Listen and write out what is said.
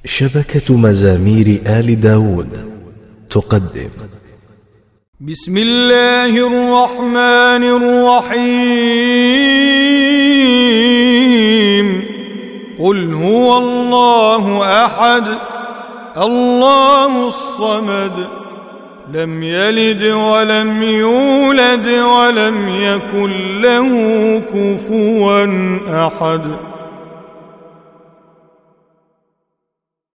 شبكة مزامير آل داود تقدم بسم الله الرحمن الرحيم. قل هو الله أحد الله الصمد لم يلد ولم يولد ولم يكن له كفوا أحد.